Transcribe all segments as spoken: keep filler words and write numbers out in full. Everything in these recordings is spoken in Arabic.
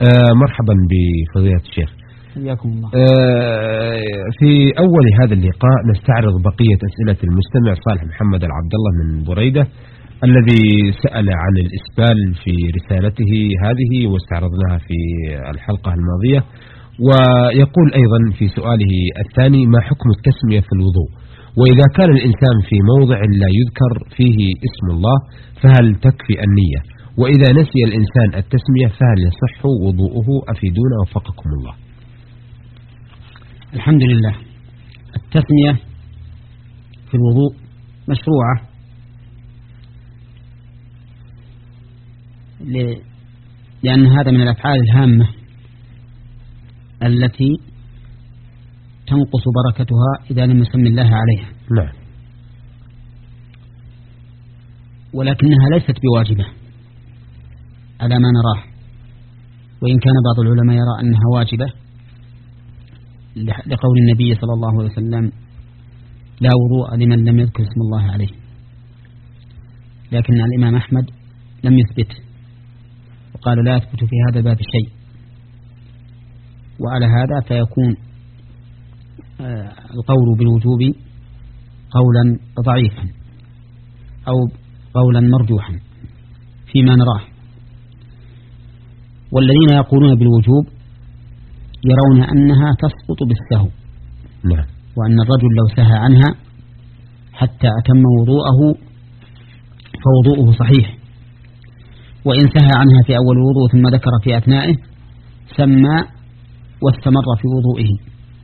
آه مرحبا بفضيلة الشيخ. حياكم الله. آه في أول هذا اللقاء نستعرض بقية أسئلة المستمع صالح محمد العبد الله من بريدة الذي سأل عن الإسبال في رسالته هذه واستعرضناها في الحلقة الماضية. ويقول أيضا في سؤاله الثاني: ما حكم التسمية في الوضوء؟ وإذا كان الإنسان في موضع لا يذكر فيه اسم الله فهل تكفي النية؟ وإذا نسي الإنسان التسمية فهل يصح وضوءه؟ أفيدونا وفقكم الله. الحمد لله. التسمية في الوضوء مشروعة لأن هذا من الأفعال الهامة التي تنقص بركتها إذا لم يسمي الله عليها. نعم. ولكنها ليست بواجبة على ما نراه، وإن كان بعض العلماء يرى أنها واجبة لقول النبي صلى الله عليه وسلم: لا وضوء لمن لم يذكر اسم الله عليه. لكن الإمام أحمد لم يثبت وقال لا يثبت في هذا الباب شيء، وعلى هذا فيكون القول بالوجوب قولا ضعيفا أو قولا مرجوحا فيما نراه. والذين يقولون بالوجوب يرون أنها تسقط بالسهو، نعم. وأن الرجل لو سهى عنها حتى أتم وضوءه فوضوءه صحيح، وإن سهى عنها في أول وضوء ثم ذكر في أثنائه سمى واستمر في وضوئه.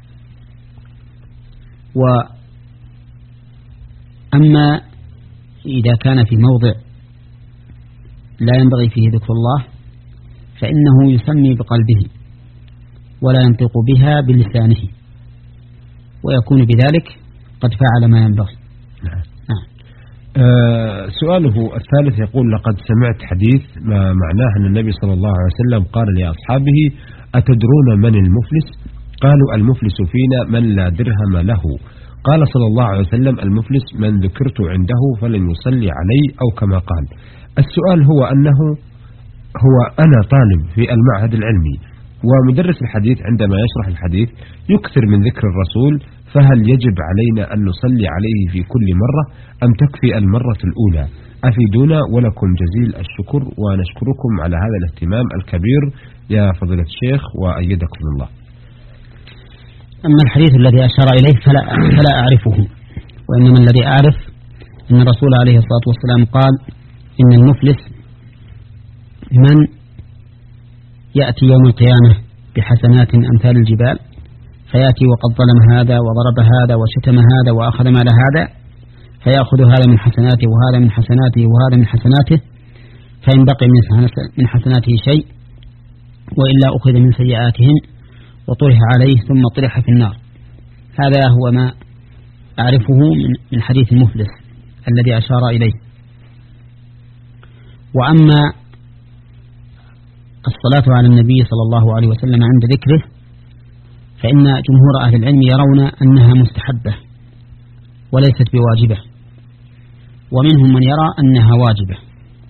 وأما إذا كان في موضع لا ينبغي فيه ذكر الله فإنه يسمي بقلبه ولا ينطق بها بلسانه، ويكون بذلك قد فعل ما ينبغي. نعم. نعم. آه سؤاله الثالث يقول: لقد سمعت حديث ما معناه أن النبي صلى الله عليه وسلم قال لأصحابه: أتدرون من المفلس؟ قالوا: المفلس فينا من لا درهم له. قال صلى الله عليه وسلم: المفلس من ذكرت عنده فلن يصلي علي، أو كما قال. السؤال هو أنه هو أنا طالب في المعهد العلمي، ومدرس الحديث عندما يشرح الحديث يكثر من ذكر الرسول، فهل يجب علينا أن نصلي عليه في كل مرة أم تكفي المرة الأولى؟ أفيدونا ولكم جزيل الشكر، ونشكركم على هذا الاهتمام الكبير يا فضيلة الشيخ وأيدكم الله. أما الحديث الذي أشار إليه فلا, فلا أعرفه، وإنما الذي أعرف أن الرسول عليه الصلاة والسلام قال: إن المفلس من يأتي يوم القيامة بحسنات أمثال الجبال، فيأتي وقد ظلم هذا وضرب هذا وشتم هذا وأخذ مال هذا، فيأخذ هذا من حسناته وهذا من حسناته وهذا من حسناته، فإن بقي من حسناته شيء وإلا أخذ من سيئاتهم وطرح عليه ثم طرح في النار. هذا هو ما أعرفه من حديث المفلس الذي أشار إليه. وأما الصلاة على النبي صلى الله عليه وسلم عند ذكره فإن جمهور أهل العلم يرون أنها مستحبة وليست بواجبة، ومنهم من يرى أنها واجبة،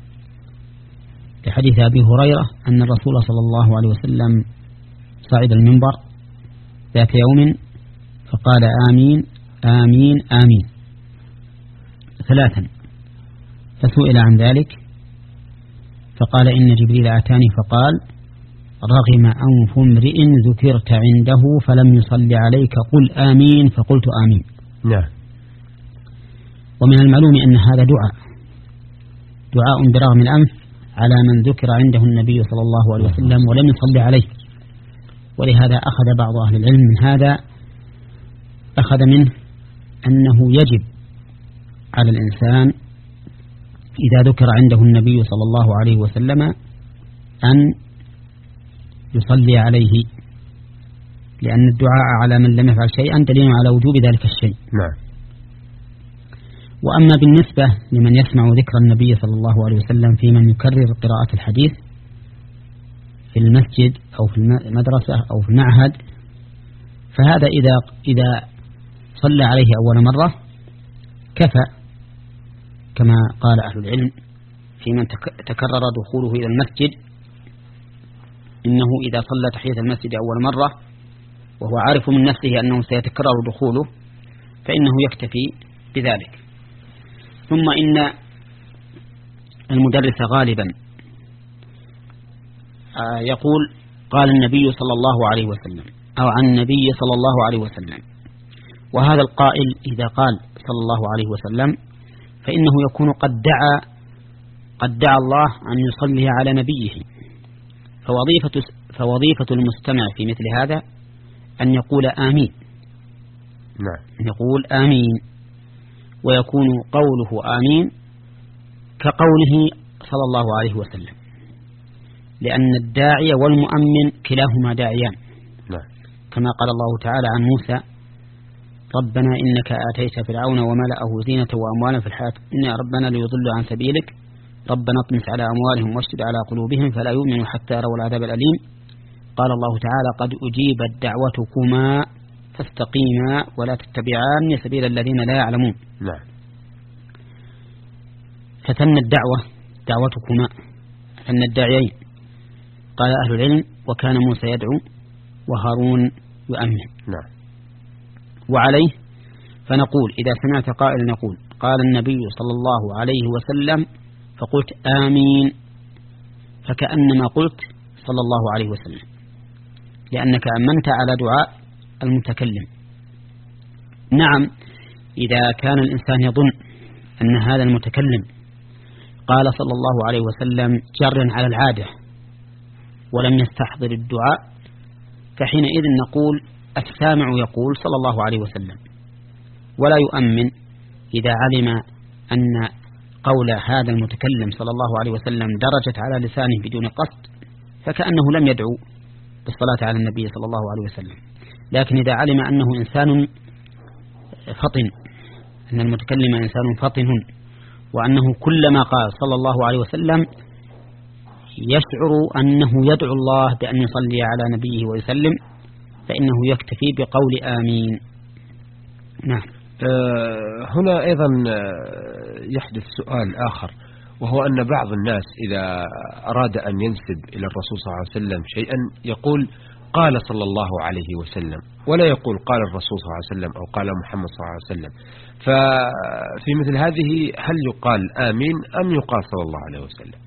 لحديث أبي هريرة أن الرسول صلى الله عليه وسلم صعد المنبر ذات يوم فقال: آمين آمين آمين ثلاثا، فسئل عن ذلك فقال: إن جبريل أتاني فقال: رغم أنف امرئ ذكرت عنده فلم يصل عليك قل آمين، فقلت آمين. نعم. ومن المعلوم أن هذا دعاء دعاء برغم الأنف على من ذكر عنده النبي صلى الله عليه وسلم ولم يصلي عليه، ولهذا أخذ بعض أهل العلم من هذا أخذ منه أنه يجب على الإنسان إذا ذكر عنده النبي صلى الله عليه وسلم أن يصلي عليه، لأن الدعاء على من لم يفعل شيئا دليل على وجوب ذلك الشيء. نعم. وأما بالنسبة لمن يسمع ذكر النبي صلى الله عليه وسلم في من يكرر قراءة الحديث في المسجد أو في المدرسة أو في المعهد، فهذا إذا إذا صلى عليه أول مرة كفى، كما قال أهل العلم في من تكرر دخوله إلى المسجد إنه إذا صلى تحية المسجد أول مرة وهو عارف من نفسه أنه سيتكرر دخوله فإنه يكتفي بذلك. ثم إن المدرس غالبا يقول قال النبي صلى الله عليه وسلم أو عن النبي صلى الله عليه وسلم، وهذا القائل إذا قال صلى الله عليه وسلم فإنه يكون قد دعا قد دعا الله أن يصلي على نبيه. فوظيفة, فوظيفة المستمع في مثل هذا أن يقول آمين، نعم، يقول آمين، ويكون قوله آمين كقوله صلى الله عليه وسلم، لأن الداعي والمؤمن كلاهما داعيان، نعم، كما قال الله تعالى عن موسى ربنا إنك آتيت فرعون وملأه زينة وأموالا في الحياة إن ربنا ليضلوا عن سبيلك ربنا اطمس على أموالهم واشدد على قلوبهم فلا يؤمنوا حتى يروا العذاب الأليم. قال الله تعالى قد أجيبت دعوتكما فاستقيما ولا تتبعان سبيل الذين لا يعلمون. نعم. فتم الدعوة دعوتكما، فتم الداعيين. قال أهل العلم وكان موسى يدعو وهارون يؤمن. نعم. وعليه فنقول إذا سمعت قائلا يقول قال النبي صلى الله عليه وسلم فقلت آمين فكأنما قلت صلى الله عليه وسلم، لأنك أمنت على دعاء المتكلم. نعم، إذا كان الإنسان يظن أن هذا المتكلم قال صلى الله عليه وسلم جرا على العادة ولم يستحضر الدعاء فحينئذ نقول السامع يقول صلى الله عليه وسلم، ولا يؤمن إذا علم أن قول هذا المتكلم صلى الله عليه وسلم درجت على لسانه بدون قصد فكأنه لم يدعو بالصلاة على النبي صلى الله عليه وسلم. لكن إذا علم أنه إنسان فطن، أن المتكلم إنسان فطن، وأنه كلما قال صلى الله عليه وسلم يشعر أنه يدعو الله بأن يصلي على نبيه ويسلم فإنه يكتفي بقول آمين. نعم. أه هنا أيضا يحدث سؤال آخر، وهو أن بعض الناس إذا أراد أن ينسب إلى الرسول صلى الله عليه وسلم شيئا يقول قال صلى الله عليه وسلم، ولا يقول قال الرسول صلى الله عليه وسلم أو قال محمد صلى الله عليه وسلم. ففي مثل هذه هل يقال آمين أم يقال صلى الله عليه وسلم؟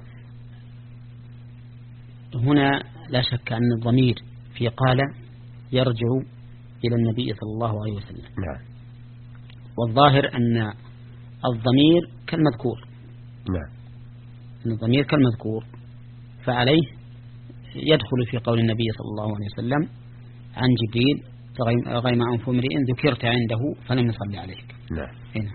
هنا لا شك أن الضمير في قال يرجع إلى النبي صلى الله عليه وسلم. نعم. والظاهر أن الضمير كالمذكور. نعم. أن الضمير كالمذكور، فعليه يدخل في قول النبي صلى الله عليه وسلم عن جبريل غيم أنف امرئ ذكرت عنده فلم يصلي عليك. نعم. هنا.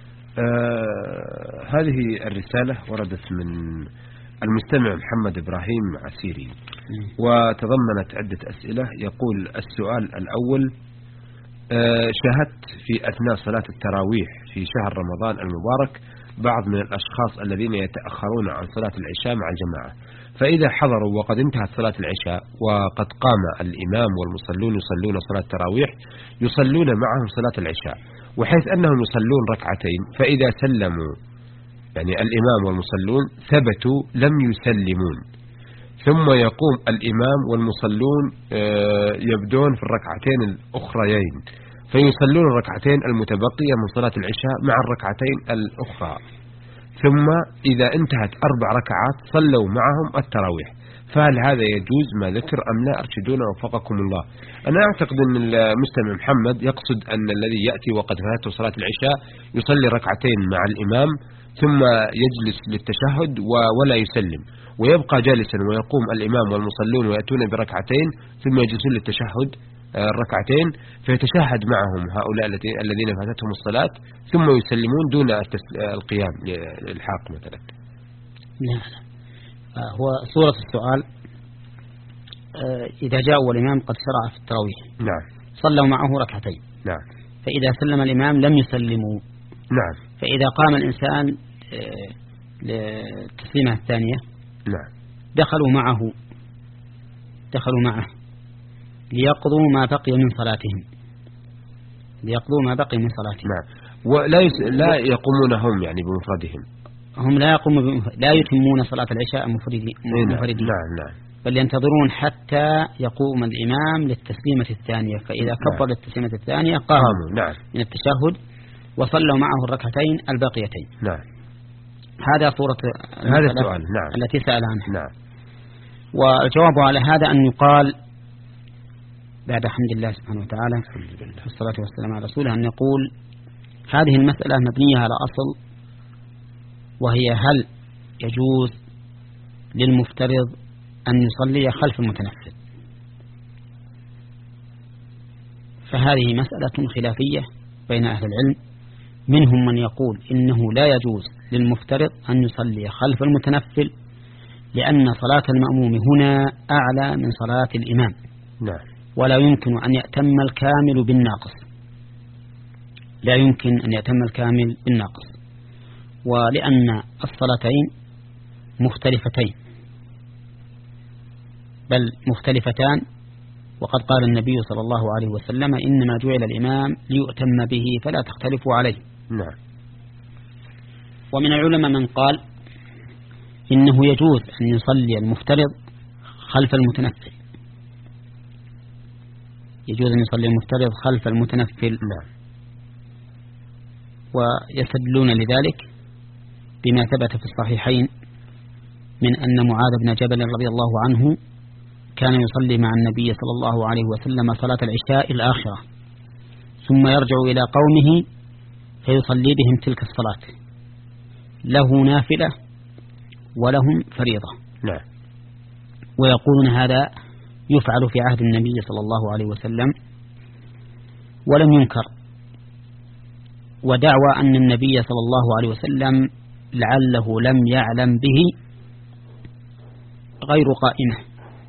آه هذه الرسالة وردت من المستمع محمد إبراهيم عسيري، وتضمنت عدة أسئلة. يقول السؤال الأول: آه شاهدت في أثناء صلاة التراويح في شهر رمضان المبارك بعض من الأشخاص الذين يتأخرون عن صلاة العشاء مع الجماعة، فإذا حضروا وقد انتهت صلاة العشاء وقد قام الإمام والمصلون يصلون صلاة التراويح يصلون معهم صلاة العشاء، وحيث أنهم يصلون ركعتين، فإذا سلموا يعني الإمام والمصلون ثبتوا لم يسلمون، ثم يقوم الإمام والمصلون يبدون في الركعتين الأخريين فيصلون الركعتين المتبقية من صلاة العشاء مع الركعتين الأخرى، ثم إذا انتهت أربع ركعات صلوا معهم التراويح، فهل هذا يجوز ما ذكر أم لا؟ أرشدونا وفقكم الله. أنا أعتقد أن المستمع محمد يقصد أن الذي يأتي وقد فاته صلاة العشاء يصلي ركعتين مع الإمام ثم يجلس للتشهد ولا يسلم، ويبقى جالسا ويقوم الإمام والمصلون ويأتون بركعتين ثم يجلسون للتشهد الركعتين فيتشهد معهم هؤلاء الذين فاتتهم الصلاة ثم يسلمون دون القيام للحاق مثلا. لا لا، هو صورة السؤال إذا جاء والإمام قد شرع في التراويح، نعم، صلوا معه ركعتين، نعم، فإذا سلم الإمام لم يسلموا، نعم، فإذا قام الإنسان للتسليمة الثانية، نعم، دخلوا معه دخلوا معه ليقضوا ما بقي من صلاتهم ليقضوا ما بقي من صلاتهم نعم، ولا يس... لا يقومون هم يعني بمفردهم، هم لا يقومون بمفرد... لا يتمون صلاة العشاء مفردين. نعم نعم. بل ينتظرون حتى يقوم الإمام للتسليمة الثانية، فإذا كبر للتسليمة الثانية قاموا نعم. من التشهد وصلوا معه الركعتين الباقيتين. نعم. هذا صورة هذا السؤال نعم. التي سأل عنها. نعم. والجواب على هذا أن يقال بعد حمد الله سبحانه وتعالى والصلاة والسلام على رسوله أن يقول هذه المسألة مبنية على أصل، وهي هل يجوز للمفترض أن يصلي خلف المتنفل؟ فهذه مسألة خلافية بين أهل العلم، منهم من يقول إنه لا يجوز للمفترض أن يصلي خلف المتنفل لأن صلاة المأموم هنا أعلى من صلاة الإمام. نعم. ولا يمكن أن يأتم الكامل بالناقص، لا يمكن أن يأتم الكامل بالناقص، ولأن الصلاتين مختلفتين بل مختلفتان، وقد قال النبي صلى الله عليه وسلم إنما جعل الإمام ليؤتم به فلا تختلفوا عليه. نعم. ومن العلماء من قال إنه يجوز أن يصلي المفترض خلف المتنفل، يجوز أن يصلي المفترض خلف المتنفل. نعم. ويستدلون لذلك بما ثبت في الصحيحين من أن معاذ بن جبل رضي الله عنه كان يصلي مع النبي صلى الله عليه وسلم صلاة العشاء الآخرة، ثم يرجع إلى قومه فيصلي بهم تلك الصلاة، له نافلة ولهم فريضة. نعم. ويقولون هذا يفعل في عهد النبي صلى الله عليه وسلم ولم ينكر، ودعوى أن النبي صلى الله عليه وسلم لعله لم يعلم به غير قائمة،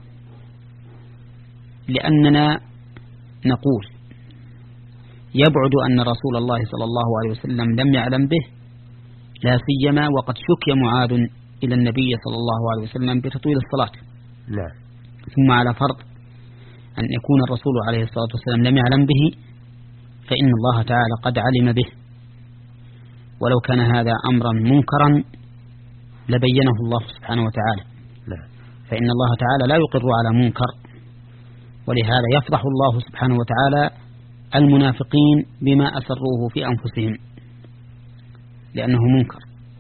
لأننا نقول يبعد أن رسول الله صلى الله عليه وسلم لم يعلم به، لا سيما وقد شكي معاذ إلى النبي صلى الله عليه وسلم بتطويل الصلاة. نعم. ثم على فرض أن يكون الرسول عليه الصلاة والسلام لم يعلم به، فإن الله تعالى قد علم به، ولو كان هذا أمرا منكرا لبينه الله سبحانه وتعالى. نعم. فإن الله تعالى لا يقر على منكر، ولهذا يفضح الله سبحانه وتعالى المنافقين بما أسروه في أنفسهم لأنه منكر.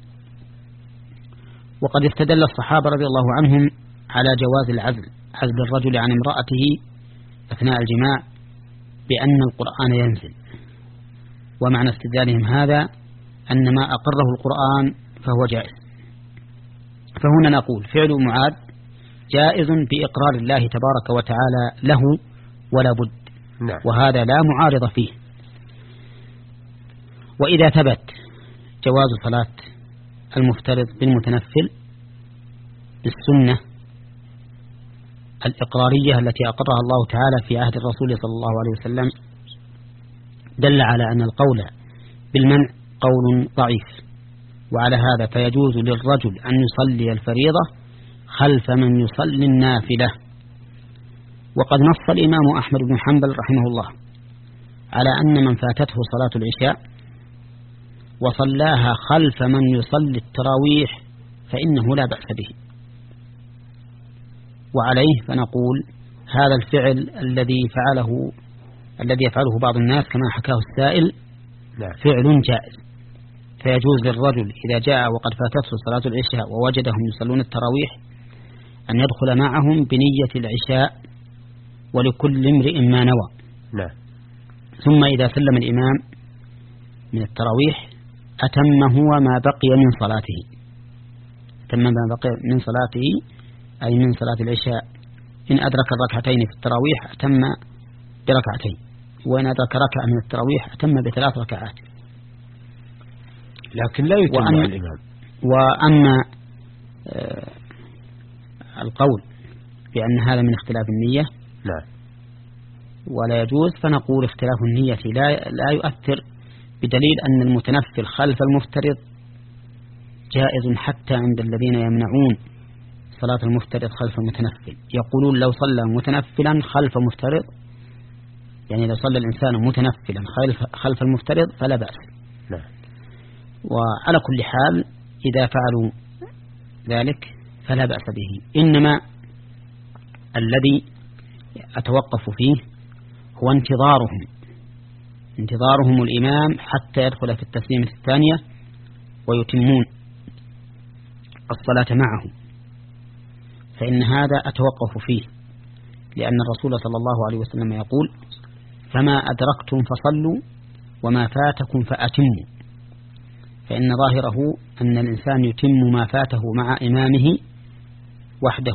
وقد استدل الصحابة رضي الله عنهم على جواز العزل، عزل الرجل عن امرأته أثناء الجماع، بأن القرآن ينزل، ومعنى استدلالهم هذا أن ما أقره القرآن فهو جائز. فهنا نقول فعل معاذ جائز بإقرار الله تبارك وتعالى له ولا بد. نعم. وهذا لا معارض فيه. وإذا ثبت جواز صلاة المفترض بالمتنفل بالسنة الإقرارية التي أقرها الله تعالى في عهد الرسول صلى الله عليه وسلم، دل على أن القول بالمنع قول ضعيف، وعلى هذا فيجوز للرجل أن يصلي الفريضة خلف من يصلي النافلة. وقد نص الإمام أحمد بن حنبل رحمه الله على أن من فاتته صلاة العشاء وصلاها خلف من يصلي التراويح فإنه لا بأس به. وعليه فنقول هذا الفعل الذي فعله الذي يفعله بعض الناس كما حكاه السائل فعل جائز، فيجوز للرجل إذا جاء وقد فاتته صلاة العشاء ووجدهم يصلون التراويح أن يدخل معهم بنية العشاء ولكل امرئ ما نوى. لا. ثم إذا سلم الإمام من التراويح أتم هو ما بقي من صلاته، أتم ما بقي من صلاته أي من صلاة العشاء. إن أدرك الركعتين في التراويح أتم بركعتين، وإن أدرك ركعة من التراويح أتم بثلاث ركعات، لكن لا يتم وأما الإمام. وأما آه القول بأن هذا من اختلاف النية لا ولا يجوز، فنقول اختلاف النية لا لا يؤثر، بدليل أن المتنفل خلف المفترض جائز حتى عند الذين يمنعون صلاة المفترض خلف المتنفل، يقولون لو صلى متنفلا خلف مفترض، يعني لو صلى الإنسان متنفلا خلف خلف المفترض فلا بأس. لا. وعلى كل حال إذا فعلوا ذلك فلا بأس به، إنما الذي أتوقف فيه هو انتظارهم انتظارهم الإمام حتى يدخل في التسليمة الثانية ويتمون الصلاة معه، فإن هذا أتوقف فيه، لأن الرسول صلى الله عليه وسلم يقول: فما أدركتم فصلوا وما فاتكم فأتموا، فإن ظاهره أن الإنسان يتم ما فاته مع إمامه وحده،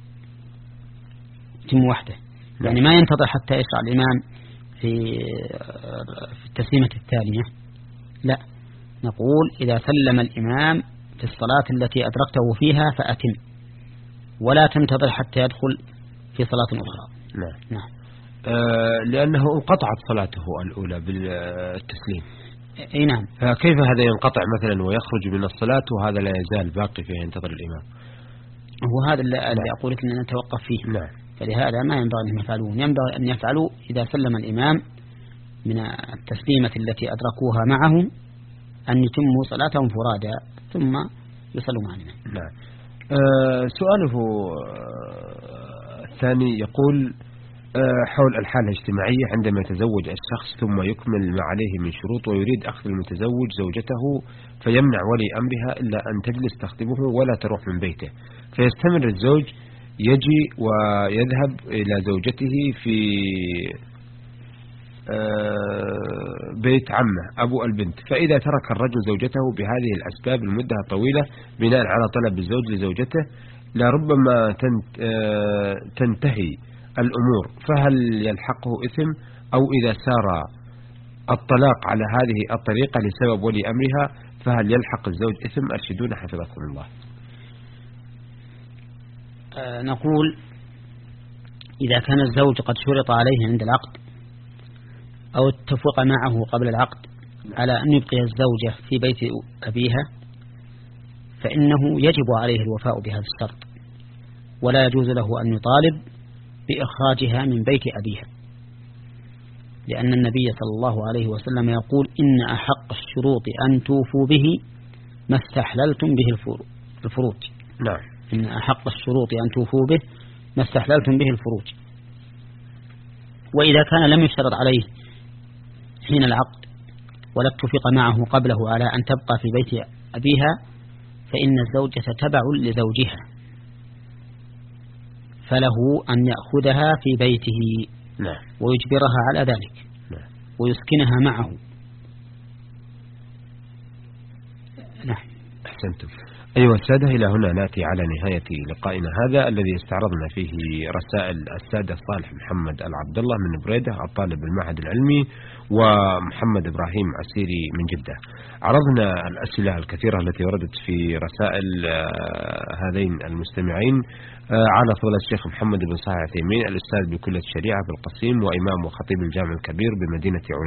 يتم وحده، يعني ما ينتظر حتى يشرع الإمام في التسليمة الثانية، لا، نقول إذا سلم الإمام في الصلاة التي أدركته فيها فأتم، ولا تنتظر حتى يدخل في صلاة أخرى. نعم. نعم. آه لأنه انقطعت صلاته الأولى بالتسليم. أي نعم. فكيف هذا ينقطع مثلا ويخرج من الصلاة وهذا لا يزال باقي فيه ينتظر الإمام؟ هو هذا اللي أقول لك أننا نتوقف فيه. نعم. فلهذا ما ينبغي أن يفعلون، ينبغي أن يفعلوا إذا سلم الإمام من التسليمة التي أدركوها معه أن يتموا صلاتهم فرادا ثم يصلوا مع الإمام. نعم. آه سؤاله آه الثاني يقول آه حول الحالة الاجتماعية عندما يتزوج الشخص ثم يكمل ما عليه من شروط ويريد أخذ المتزوج زوجته فيمنع ولي أمرها إلا أن تجلس تخطبه ولا تروح من بيته، فيستمر الزوج يجي ويذهب إلى زوجته في بيت عمه أبو البنت، فإذا ترك الرجل زوجته بهذه الأسباب المدة طويلة بناء على طلب الزوج لزوجته لربما تنتهي الأمور، فهل يلحقه إثم؟ أو إذا سار الطلاق على هذه الطريقة لسبب ولي أمرها فهل يلحق الزوج إثم؟ أرشدونا حفظكم الله. أه نقول إذا كان الزوج قد شرط عليه عند العقد أو اتفق معه قبل العقد على أن يبقي الزوجة في بيت أبيها فإنه يجب عليه الوفاء بهذا الشرط، ولا يجوز له أن يطالب بإخراجها من بيت أبيها، لأن النبي صلى الله عليه وسلم يقول: إن أحق الشروط أن توفوا به ما استحللتم به الفروج. نعم. إن أحق الشروط أن توفوا به ما استحللتم به الفروج. وإذا كان لم يشترط عليه حين العقد ولا اتفق معه قبله على أن تبقى في بيت أبيها فإن الزوجة تبع لزوجها، فله أن يأخذها في بيته. نعم. ويجبرها على ذلك. نعم. ويسكنها معه. نعم. أحسنتم. أيها السادة، إلى هنا نأتي على نهاية لقائنا هذا الذي استعرضنا فيه رسائل السادة صالح محمد العبد الله من بريدة الطالب بالمعهد العلمي ومحمد إبراهيم عسيري من جدة. عرضنا الأسئلة الكثيرة التي وردت في رسائل هذين المستمعين على فضيلة الشيخ محمد بن صالح العثيمين الأستاذ بكلية الشريعة بالقصيم وإمام وخطيب الجامع الكبير بمدينة عمان.